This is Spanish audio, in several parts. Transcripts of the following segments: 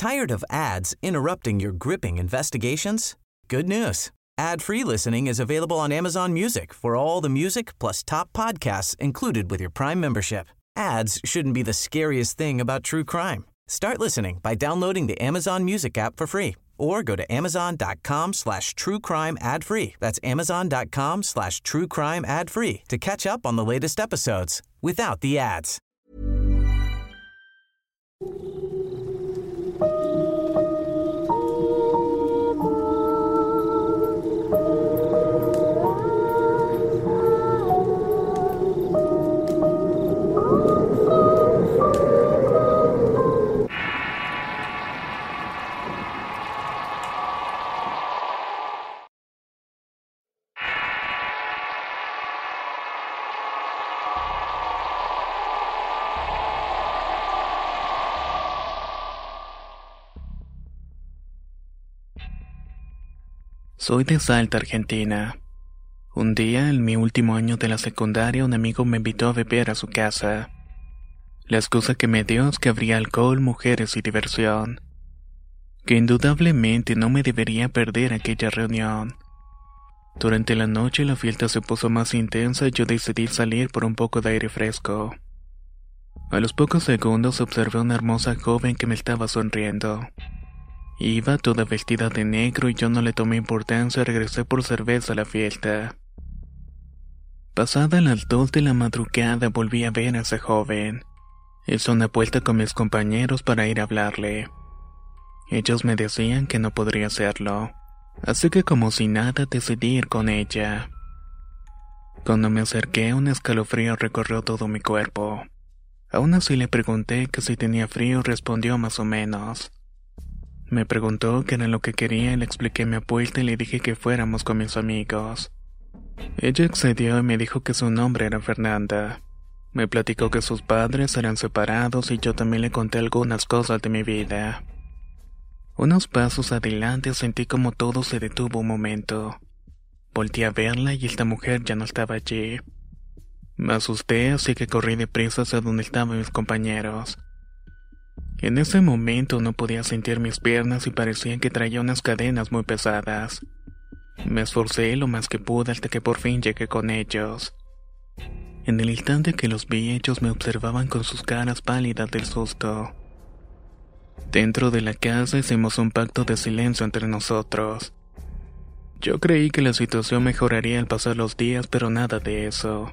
Tired of ads interrupting your gripping investigations? Good news. Ad-free listening is available on Amazon Music for all the music plus top podcasts included with your Prime membership. Ads shouldn't be the scariest thing about true crime. Start listening by downloading the Amazon Music app for free or go to amazon.com/truecrime ad-free. That's amazon.com/truecrime ad-free to catch up on the latest episodes without the ads. Soy de Salta, Argentina. Un día, en mi último año de la secundaria, un amigo me invitó a beber a su casa. La excusa que me dio es que habría alcohol, mujeres y diversión. Que indudablemente no me debería perder aquella reunión. Durante la noche la fiesta se puso más intensa y yo decidí salir por un poco de aire fresco. A los pocos segundos observé a una hermosa joven que me estaba sonriendo. Iba toda vestida de negro y yo no le tomé importancia y regresé por cerveza a la fiesta. Pasada las 2 de la madrugada volví a ver a esa joven. Hice una vuelta con mis compañeros para ir a hablarle. Ellos me decían que no podría hacerlo, así que como si nada decidí ir con ella. Cuando me acerqué, un escalofrío recorrió todo mi cuerpo. Aún así le pregunté que si tenía frío y respondió más o menos. Me preguntó qué era lo que quería y le expliqué mi apuesta y le dije que fuéramos con mis amigos. Ella accedió y me dijo que su nombre era Fernanda. Me platicó que sus padres eran separados y yo también le conté algunas cosas de mi vida. Unos pasos adelante sentí como todo se detuvo un momento. Volteé a verla y esta mujer ya no estaba allí. Me asusté, así que corrí deprisa hacia donde estaban mis compañeros. En ese momento no podía sentir mis piernas y parecía que traía unas cadenas muy pesadas. Me esforcé lo más que pude hasta que por fin llegué con ellos. En el instante que los vi, ellos me observaban con sus caras pálidas del susto. Dentro de la casa hicimos un pacto de silencio entre nosotros. Yo creí que la situación mejoraría al pasar los días, pero nada de eso.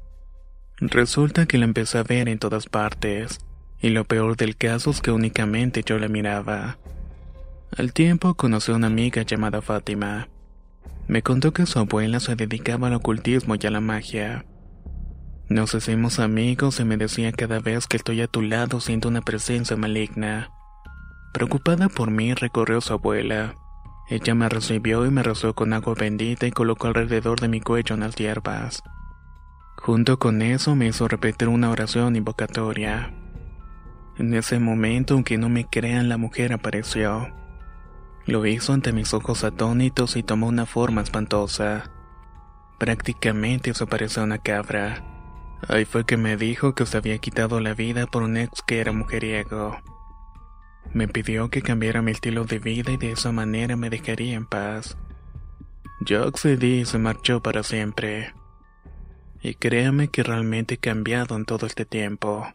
Resulta que la empecé a ver en todas partes. Y lo peor del caso es que únicamente yo la miraba. Al tiempo conocí a una amiga llamada Fátima. Me contó que su abuela se dedicaba al ocultismo y a la magia. Nos hicimos amigos y me decía cada vez que estoy a tu lado siento una presencia maligna. Preocupada por mí recorrió a su abuela. Ella me recibió y me rozó con agua bendita y colocó alrededor de mi cuello unas hierbas. Junto con eso me hizo repetir una oración invocatoria. En ese momento, aunque no me crean, la mujer apareció. Lo hizo ante mis ojos atónitos y tomó una forma espantosa. Prácticamente se parecía a una cabra. Ahí fue que me dijo que se había quitado la vida por un ex que era mujeriego. Me pidió que cambiara mi estilo de vida y de esa manera me dejaría en paz. Yo accedí y se marchó para siempre. Y créame que realmente he cambiado en todo este tiempo.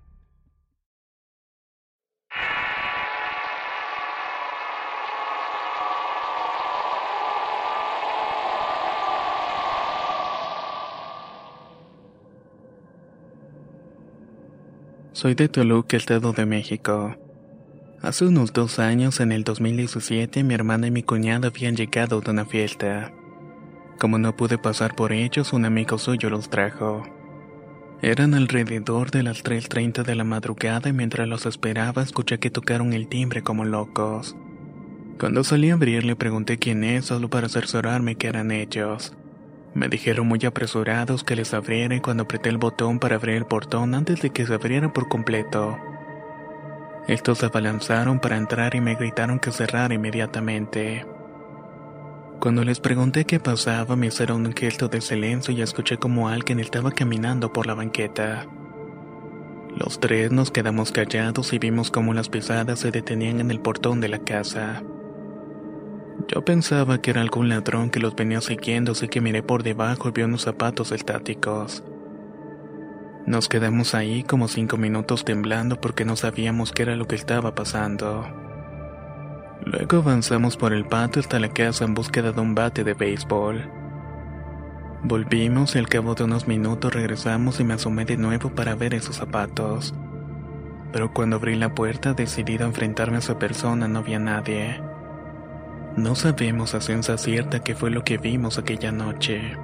Soy de Toluca, Estado de México. Hace unos 2 años, en el 2017, mi hermana y mi cuñada habían llegado de una fiesta. Como no pude pasar por ellos, un amigo suyo los trajo. Eran alrededor de las 3:30 de la madrugada y mientras los esperaba escuché que tocaron el timbre como locos. Cuando salí a abrir le pregunté quién es solo para cerciorarme que eran ellos. Me dijeron muy apresurados que les abriera y cuando apreté el botón para abrir el portón antes de que se abriera por completo. Estos se abalanzaron para entrar y me gritaron que cerrara inmediatamente. Cuando les pregunté qué pasaba me hicieron un gesto de silencio y escuché como alguien estaba caminando por la banqueta. Los tres nos quedamos callados y vimos cómo las pisadas se detenían en el portón de la casa. Yo pensaba que era algún ladrón que los venía siguiendo, así que miré por debajo y vi unos zapatos estáticos. Nos quedamos ahí como 5 minutos temblando porque no sabíamos qué era lo que estaba pasando. Luego avanzamos por el patio hasta la casa en búsqueda de un bate de béisbol. Volvimos y al cabo de unos minutos regresamos y me asomé de nuevo para ver esos zapatos. Pero cuando abrí la puerta, decidido a enfrentarme a esa persona, no había nadie. No sabemos a ciencia cierta qué fue lo que vimos aquella noche.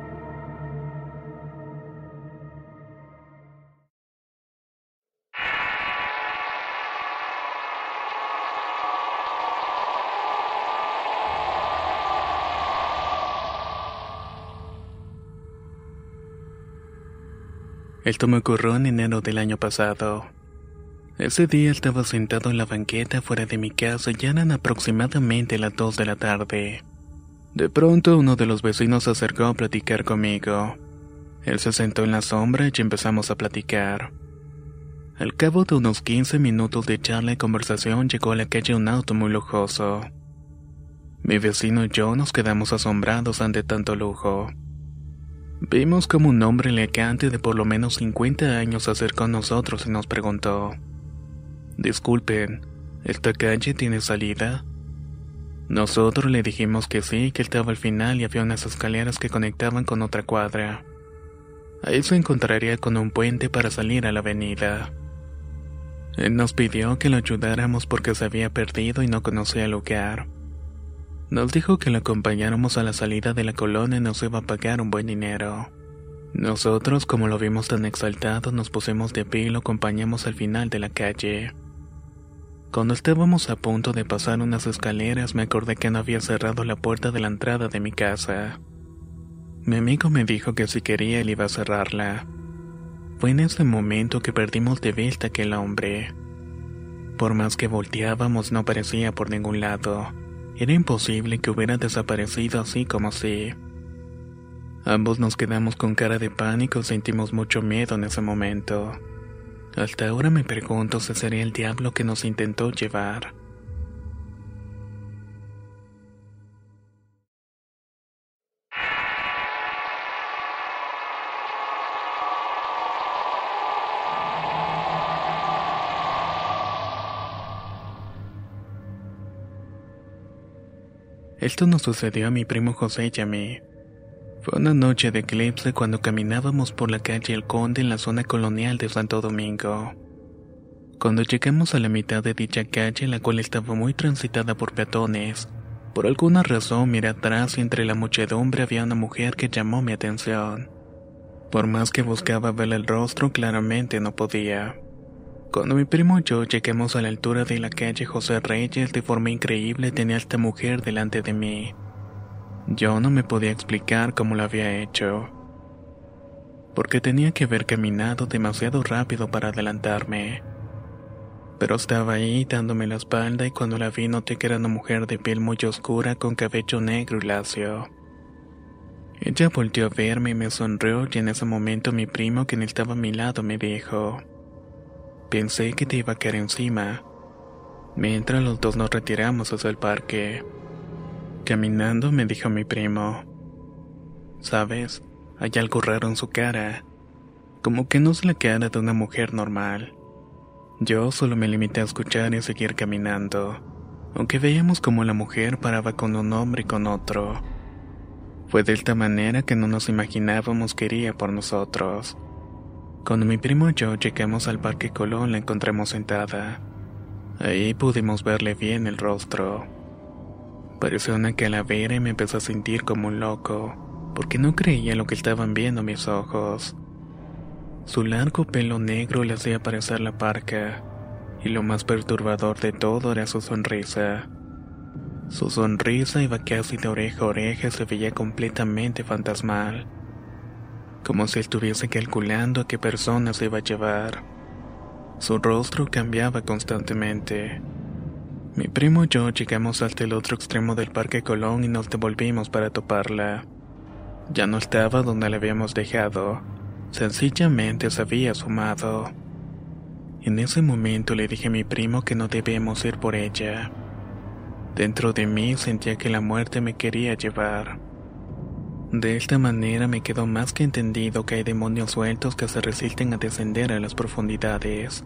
Esto me ocurrió en enero del año pasado. Ese día estaba sentado en la banqueta fuera de mi casa y ya eran aproximadamente las 2 de la tarde. De pronto uno de los vecinos se acercó a platicar conmigo. Él se sentó en la sombra y empezamos a platicar. Al cabo de unos 15 minutos de charla y conversación llegó a la calle un auto muy lujoso. Mi vecino y yo nos quedamos asombrados ante tanto lujo. Vimos como un hombre elegante de por lo menos 50 años se acercó a nosotros y nos preguntó: «Disculpen, ¿esta calle tiene salida?». Nosotros le dijimos que sí, que estaba al final y había unas escaleras que conectaban con otra cuadra. Ahí se encontraría con un puente para salir a la avenida. Él nos pidió que lo ayudáramos porque se había perdido y no conocía el lugar. Nos dijo que lo acompañáramos a la salida de la colonia y nos iba a pagar un buen dinero. Nosotros, como lo vimos tan exaltado, nos pusimos de pie y lo acompañamos al final de la calle. Cuando estábamos a punto de pasar unas escaleras, me acordé que no había cerrado la puerta de la entrada de mi casa. Mi amigo me dijo que si quería él iba a cerrarla. Fue en ese momento que perdimos de vista a aquel hombre. Por más que volteábamos, no aparecía por ningún lado. Era imposible que hubiera desaparecido así como así. Ambos nos quedamos con cara de pánico y sentimos mucho miedo en ese momento. Hasta ahora me pregunto si sería el diablo que nos intentó llevar. Esto nos sucedió a mi primo José y a mí. Fue una noche de eclipse cuando caminábamos por la calle El Conde en la zona colonial de Santo Domingo. Cuando llegamos a la mitad de dicha calle, la cual estaba muy transitada por peatones, por alguna razón miré atrás y entre la muchedumbre había una mujer que llamó mi atención. Por más que buscaba verle el rostro, claramente no podía. Cuando mi primo y yo llegamos a la altura de la calle José Reyes, de forma increíble tenía a esta mujer delante de mí. Yo no me podía explicar cómo lo había hecho, porque tenía que haber caminado demasiado rápido para adelantarme. Pero estaba ahí dándome la espalda y cuando la vi noté que era una mujer de piel muy oscura con cabello negro y lacio. Ella volteó a verme y me sonrió y en ese momento mi primo, quien estaba a mi lado, me dijo: «Pensé que te iba a caer encima», mientras los dos nos retiramos hacia el parque. Caminando me dijo mi primo: «¿Sabes? Hay algo raro en su cara, como que no es la cara de una mujer normal». Yo solo me limité a escuchar y seguir caminando, aunque veíamos como la mujer paraba con un hombre y con otro. Fue de esta manera que no nos imaginábamos que iría por nosotros. Cuando mi primo y yo llegamos al Parque Colón, la encontramos sentada. Ahí pudimos verle bien el rostro. Parecía una calavera y me empecé a sentir como un loco, porque no creía lo que estaban viendo mis ojos. Su largo pelo negro le hacía parecer la parca, y lo más perturbador de todo era su sonrisa. Su sonrisa iba casi de oreja a oreja y se veía completamente fantasmal, como si estuviese calculando a qué persona se iba a llevar. Su rostro cambiaba constantemente. Mi primo y yo llegamos hasta el otro extremo del Parque Colón y nos devolvimos para toparla. Ya no estaba donde la habíamos dejado. Sencillamente se había sumado. En ese momento le dije a mi primo que no debemos ir por ella. Dentro de mí sentía que la muerte me quería llevar. De esta manera me quedó más que entendido que hay demonios sueltos que se resisten a descender a las profundidades.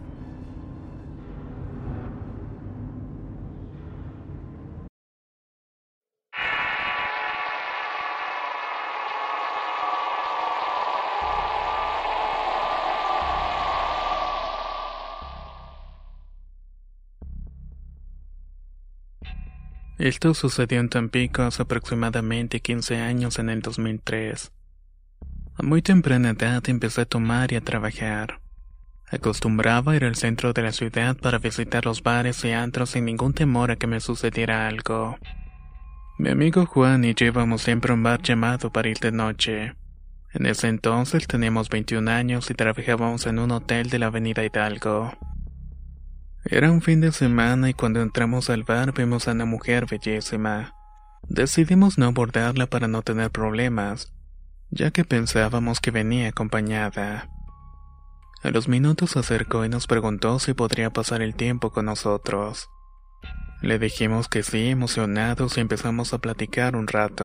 Esto sucedió en Tampico hace aproximadamente 15 años en el 2003. A muy temprana edad empecé a tomar y a trabajar. Acostumbraba ir al centro de la ciudad para visitar los bares y antros sin ningún temor a que me sucediera algo. Mi amigo Juan y yo íbamos siempre a un bar llamado para ir de noche. En ese entonces teníamos 21 años y trabajábamos en un hotel de la avenida Hidalgo. Era un fin de semana y cuando entramos al bar vimos a una mujer bellísima. Decidimos no abordarla para no tener problemas, ya que pensábamos que venía acompañada. A los minutos se acercó y nos preguntó si podría pasar el tiempo con nosotros. Le dijimos que sí, emocionados, y empezamos a platicar un rato.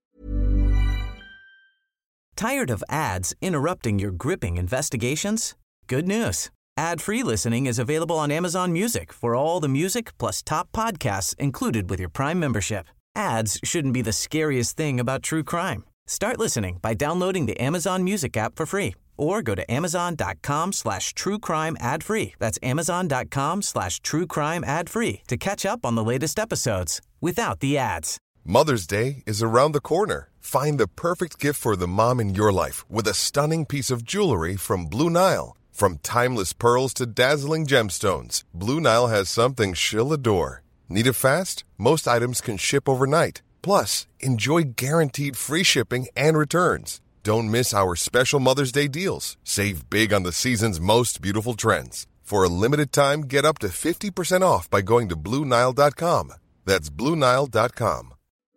Tired of ads interrupting your gripping investigations? Good news. Ad-free listening is available on Amazon Music for all the music plus top podcasts included with your Prime membership. Ads shouldn't be the scariest thing about true crime. Start listening by downloading the Amazon Music app for free or go to amazon.com/truecrime ad-free. That's amazon.com/truecrime ad-free to catch up on the latest episodes without the ads. Mother's Day is around the corner. Find the perfect gift for the mom in your life with a stunning piece of jewelry from Blue Nile. From timeless pearls to dazzling gemstones, Blue Nile has something she'll adore. Need it fast? Most items can ship overnight. Plus, enjoy guaranteed free shipping and returns. Don't miss our special Mother's Day deals. Save big on the season's most beautiful trends. For a limited time, get up to 50% off by going to BlueNile.com. That's BlueNile.com.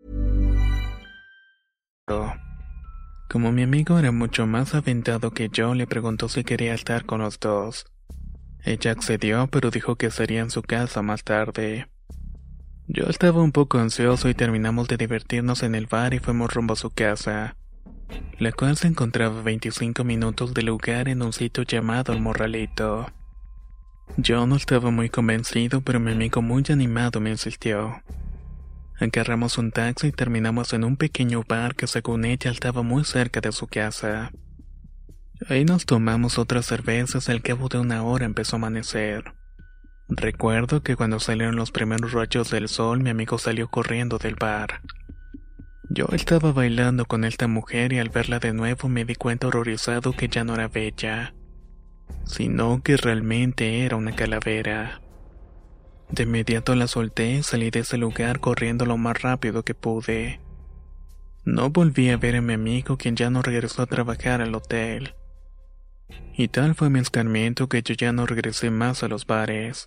Como mi amigo era mucho más aventado que yo, le preguntó si quería estar con los dos. Ella accedió, pero dijo que sería en su casa más tarde. Yo estaba un poco ansioso y terminamos de divertirnos en el bar y fuimos rumbo a su casa, la cual se encontraba a 25 minutos del lugar en un sitio llamado El Morralito. Yo no estaba muy convencido, pero mi amigo muy animado me insistió. Agarramos un taxi y terminamos en un pequeño bar que según ella estaba muy cerca de su casa. Ahí nos tomamos otras cervezas y al cabo de una hora empezó a amanecer. Recuerdo que cuando salieron los primeros rayos del sol mi amigo salió corriendo del bar. Yo estaba bailando con esta mujer y al verla de nuevo me di cuenta horrorizado que ya no era bella, sino que realmente era una calavera. De inmediato la solté y salí de ese lugar corriendo lo más rápido que pude. No volví a ver a mi amigo, quien ya no regresó a trabajar al hotel. Y tal fue mi escarmiento que yo ya no regresé más a los bares.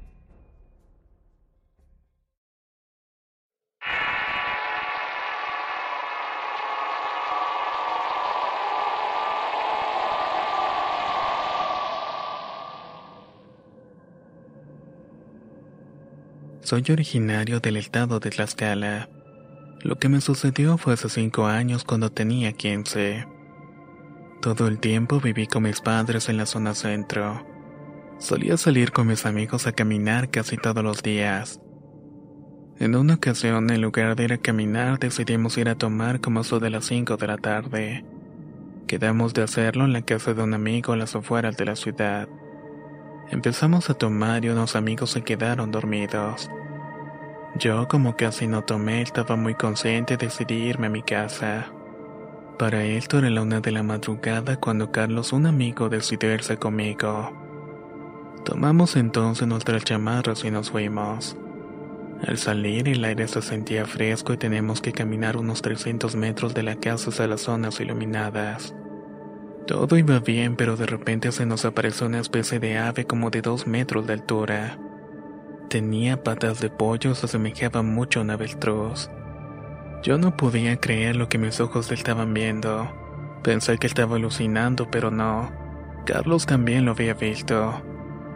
Soy originario del estado de Tlaxcala. Lo que me sucedió fue hace 5 años cuando tenía 15. Todo el tiempo viví con mis padres en la zona centro. Solía salir con mis amigos a caminar casi todos los días. En una ocasión, en lugar de ir a caminar, decidimos ir a tomar como eso de las 5 de la tarde. Quedamos de hacerlo en la casa de un amigo a las afueras de la ciudad. Empezamos a tomar y unos amigos se quedaron dormidos. Yo, como casi no tomé, estaba muy consciente y decidí irme a mi casa. Para esto era la 1 de la madrugada cuando Carlos, un amigo, decidió irse conmigo. Tomamos entonces nuestras chamarras y nos fuimos. Al salir el aire se sentía fresco y teníamos que caminar unos 300 metros de la casa hacia las zonas iluminadas. Todo iba bien, pero de repente se nos apareció una especie de ave como de 2 metros de altura. Tenía patas de pollo, se asemejaba mucho a un avestruz. Yo no podía creer lo que mis ojos estaban viendo. Pensé que estaba alucinando, pero no. Carlos también lo había visto.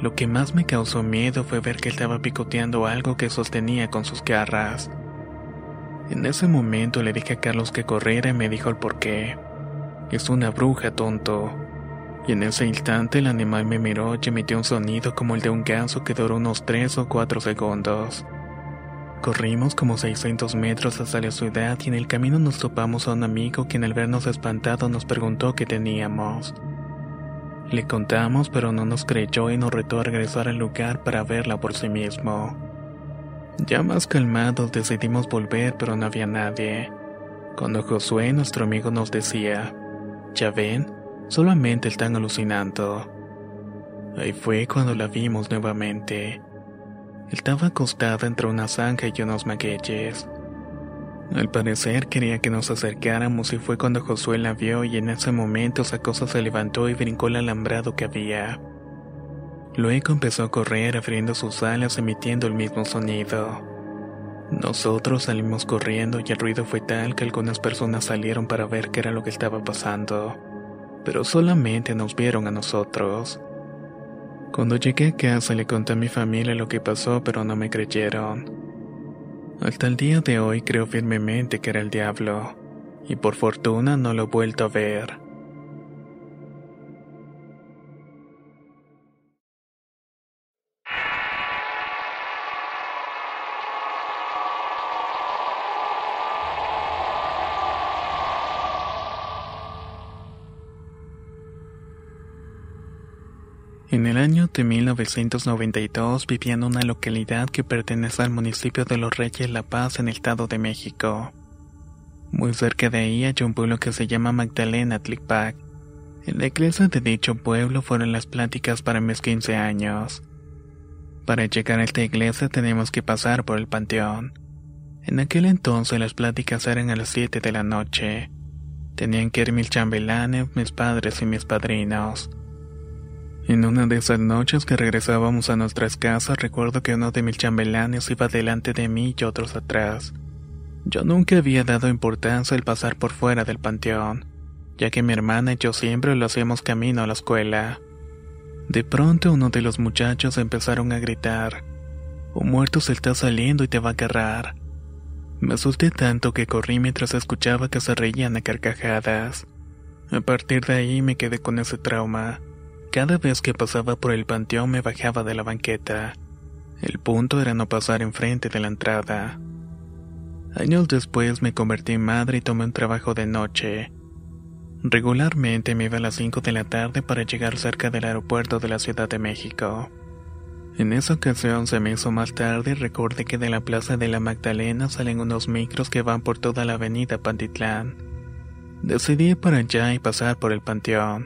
Lo que más me causó miedo fue ver que estaba picoteando algo que sostenía con sus garras. En ese momento le dije a Carlos que corriera y me dijo el porqué. Es una bruja, tonto. Y en ese instante el animal me miró y emitió un sonido como el de un ganso que duró unos 3 o 4 segundos. Corrimos como 600 metros hasta la ciudad y en el camino nos topamos a un amigo quien al vernos espantados nos preguntó qué teníamos. Le contamos pero no nos creyó y nos retó a regresar al lugar para verla por sí mismo. Ya más calmados decidimos volver pero no había nadie. Cuando Josué, nuestro amigo, nos decía, ¿ya ven? Solamente están alucinando. Ahí fue cuando la vimos nuevamente. Estaba acostada entre una zanja y unos magueyes. Al parecer quería que nos acercáramos y fue cuando Josué la vio y en ese momento esa cosa se levantó y brincó el alambrado que había. Luego empezó a correr abriendo sus alas emitiendo el mismo sonido. Nosotros salimos corriendo y el ruido fue tal que algunas personas salieron para ver qué era lo que estaba pasando, pero solamente nos vieron a nosotros. Cuando llegué a casa le conté a mi familia lo que pasó pero no me creyeron. Hasta el día de hoy creo firmemente que era el diablo, y por fortuna no lo he vuelto a ver. En el año de 1992 vivía en una localidad que pertenece al municipio de Los Reyes La Paz en el Estado de México. Muy cerca de ahí hay un pueblo que se llama Magdalena Tlipac. En la iglesia de dicho pueblo fueron las pláticas para mis 15 años. Para llegar a esta iglesia teníamos que pasar por el panteón. En aquel entonces las pláticas eran a las 7 de la noche. Tenían que ir mis chambelanes, mis padres y mis padrinos. En una de esas noches que regresábamos a nuestras casas, recuerdo que uno de mis chambelanes iba delante de mí y otros atrás. Yo nunca había dado importancia al pasar por fuera del panteón, ya que mi hermana y yo siempre lo hacíamos camino a la escuela. De pronto uno de los muchachos empezaron a gritar, «Un muerto se está saliendo y te va a agarrar». Me asusté tanto que corrí mientras escuchaba que se reían a carcajadas. A partir de ahí me quedé con ese trauma. Cada vez que pasaba por el panteón me bajaba de la banqueta. El punto era no pasar enfrente de la entrada. Años después me convertí en madre y tomé un trabajo de noche. Regularmente me iba a las 5 de la tarde para llegar cerca del aeropuerto de la Ciudad de México. En esa ocasión se me hizo más tarde y recordé que de la Plaza de la Magdalena salen unos micros que van por toda la avenida Pantitlán. Decidí ir para allá y pasar por el panteón.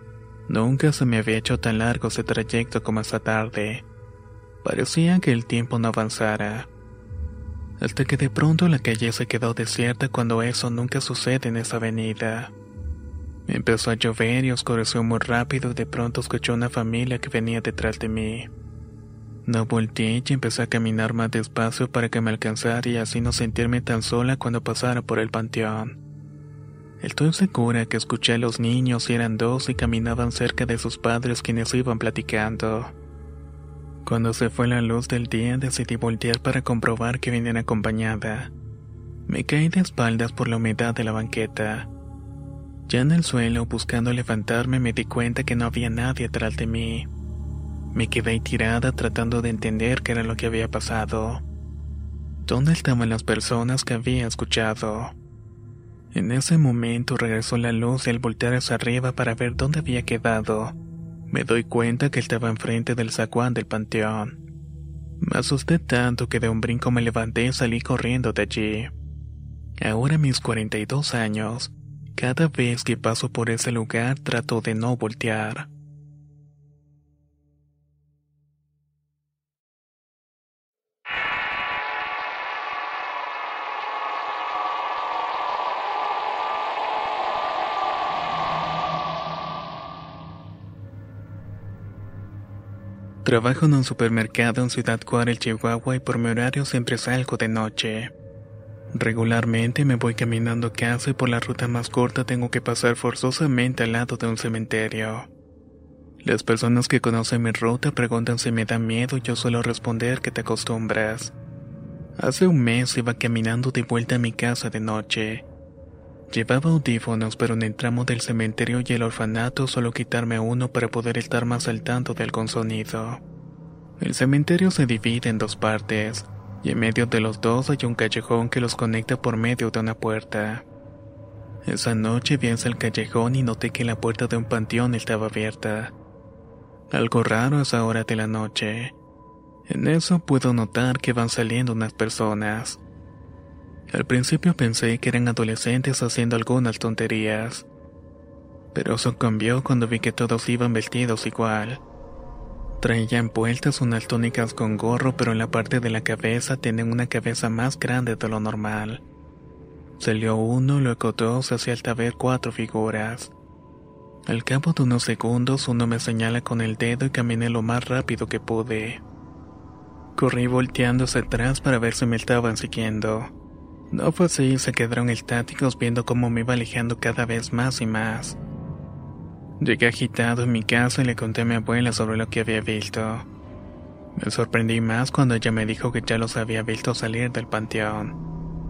Nunca se me había hecho tan largo ese trayecto como esta tarde. Parecía que el tiempo no avanzara. Hasta que de pronto la calle se quedó desierta cuando eso nunca sucede en esa avenida. Empezó a llover y oscureció muy rápido y de pronto escuché una familia que venía detrás de mí. No volteé y empecé a caminar más despacio para que me alcanzara y así no sentirme tan sola cuando pasara por el panteón. Estoy segura que escuché a los niños y eran 2 y caminaban cerca de sus padres quienes iban platicando. Cuando se fue la luz del día decidí voltear para comprobar que venían acompañada. Me caí de espaldas por la humedad de la banqueta. Ya en el suelo, buscando levantarme, me di cuenta que no había nadie atrás de mí. Me quedé ahí tirada tratando de entender qué era lo que había pasado. ¿Dónde estaban las personas que había escuchado? En ese momento regresó la luz y al voltear hacia arriba para ver dónde había quedado, me doy cuenta que estaba enfrente del zaguán del panteón. Me asusté tanto que de un brinco me levanté y salí corriendo de allí. Ahora a mis 42 años, cada vez que paso por ese lugar trato de no voltear. Trabajo en un supermercado en Ciudad Juárez, Chihuahua, y por mi horario siempre salgo de noche. Regularmente me voy caminando a casa y por la ruta más corta tengo que pasar forzosamente al lado de un cementerio. Las personas que conocen mi ruta preguntan si me da miedo y yo suelo responder que te acostumbras. Hace un mes iba caminando de vuelta a mi casa de noche. Llevaba audífonos, pero en el tramo del cementerio y el orfanato solo quitarme uno para poder estar más al tanto de algún sonido. El cementerio se divide en dos partes, y en medio de los dos hay un callejón que los conecta por medio de una puerta. Esa noche vi hacia el callejón y noté que la puerta de un panteón estaba abierta. Algo raro a esa hora de la noche. En eso puedo notar que van saliendo unas personas. Al principio pensé que eran adolescentes haciendo algunas tonterías. Pero eso cambió cuando vi que todos iban vestidos igual. Traían puestas unas túnicas con gorro, pero en la parte de la cabeza tenían una cabeza más grande de lo normal. Salió uno, luego dos, así hasta ver 4 figuras. Al cabo de unos segundos, uno me señala con el dedo y caminé lo más rápido que pude. Corrí volteando hacia atrás para ver si me estaban siguiendo. No fue así, se quedaron estáticos viendo cómo me iba alejando cada vez más y más. Llegué agitado en mi casa y le conté a mi abuela sobre lo que había visto. Me sorprendí más cuando ella me dijo que ya los había visto salir del panteón.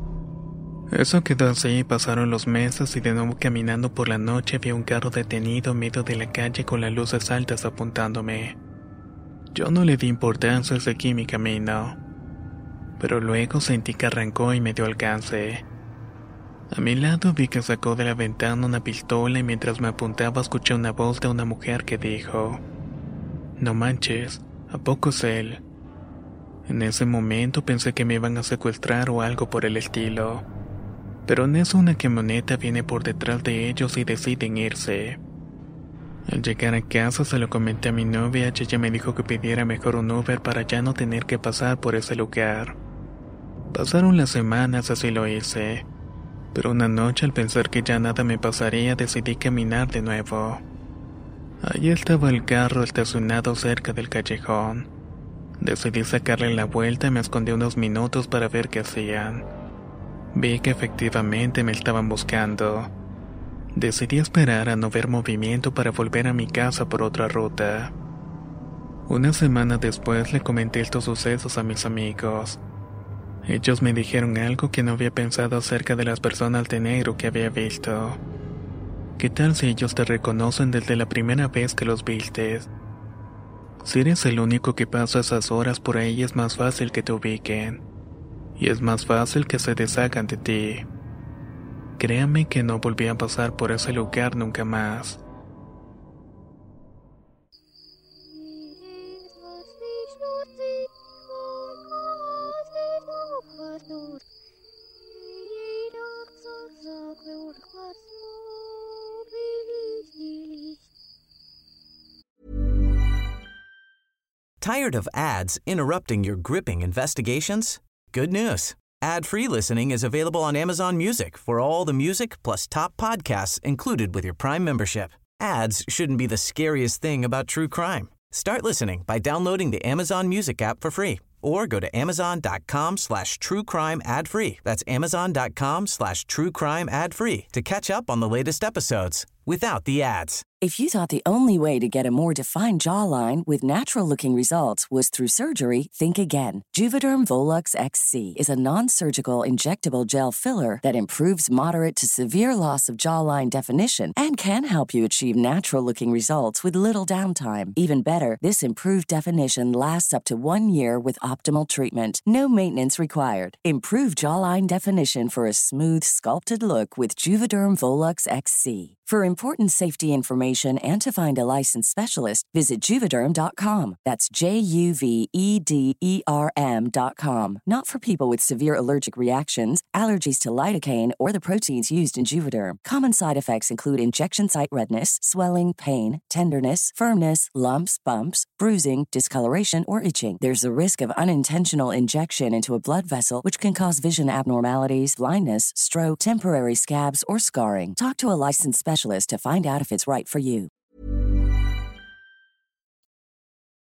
Eso quedó así, pasaron los meses y de nuevo caminando por la noche vi un carro detenido en medio de la calle con las luces altas apuntándome. Yo no le di importancia y seguí mi camino, pero luego sentí que arrancó y me dio alcance. A mi lado vi que sacó de la ventana una pistola y mientras me apuntaba escuché una voz de una mujer que dijo: «No manches, ¿a poco es él?». En ese momento pensé que me iban a secuestrar o algo por el estilo. Pero en eso una camioneta viene por detrás de ellos y deciden irse. Al llegar a casa se lo comenté a mi novia y ella me dijo que pidiera mejor un Uber para ya no tener que pasar por ese lugar. Pasaron las semanas, así lo hice. Pero una noche al pensar que ya nada me pasaría decidí caminar de nuevo. Allí estaba el carro estacionado cerca del callejón. Decidí sacarle la vuelta y me escondí unos minutos para ver qué hacían. Vi que efectivamente me estaban buscando. Decidí esperar a no ver movimiento para volver a mi casa por otra ruta. Una semana después le comenté estos sucesos a mis amigos. Ellos me dijeron algo que no había pensado acerca de las personas de negro que había visto. ¿Qué tal si ellos te reconocen desde la primera vez que los viste? Si eres el único que pasa esas horas por ahí, es más fácil que te ubiquen. Y es más fácil que se deshagan de ti. Créame que no volví a pasar por ese lugar nunca más. Tired of ads interrupting your gripping investigations? Good news. Ad-free listening is available on Amazon Music for all the music plus top podcasts included with your Prime membership. Ads shouldn't be the scariest thing about true crime. Start listening by downloading the Amazon Music app for free or go to amazon.com/truecrime ad-free. That's amazon.com/truecrime ad-free to catch up on the latest episodes without the ads. If you thought the only way to get a more defined jawline with natural-looking results was through surgery, think again. Juvederm Volux XC is a non-surgical injectable gel filler that improves moderate to severe loss of jawline definition and can help you achieve natural-looking results with little downtime. Even better, this improved definition lasts up to 1 year with optimal treatment. No maintenance required. Improve jawline definition for a smooth, sculpted look with Juvederm Volux XC. For important safety information and to find a licensed specialist, visit Juvederm.com. That's JUVEDERM.com. Not for people with severe allergic reactions, allergies to lidocaine, or the proteins used in Juvederm. Common side effects include injection site redness, swelling, pain, tenderness, firmness, lumps, bumps, bruising, discoloration, or itching. There's a risk of unintentional injection into a blood vessel, which can cause vision abnormalities, blindness, stroke, temporary scabs, or scarring. Talk to a licensed specialist to find out if it's right for you.